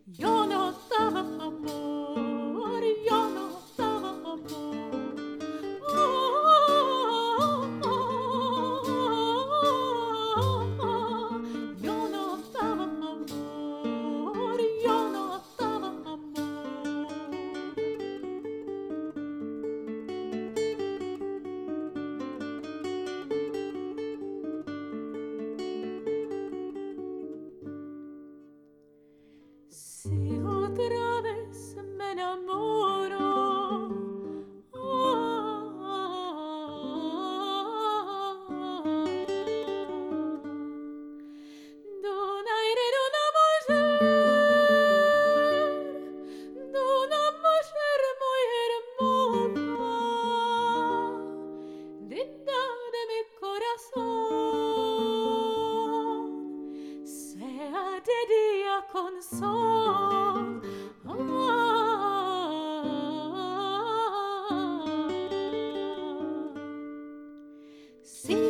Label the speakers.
Speaker 1: Yo no daba amor, yo no daba amor. Yo no daba amor, yo no daba amor. Si otra vez me enamoro, d'un aire d'una mujer muy hermosa, linda de mi corazón, sea de día con sol. Si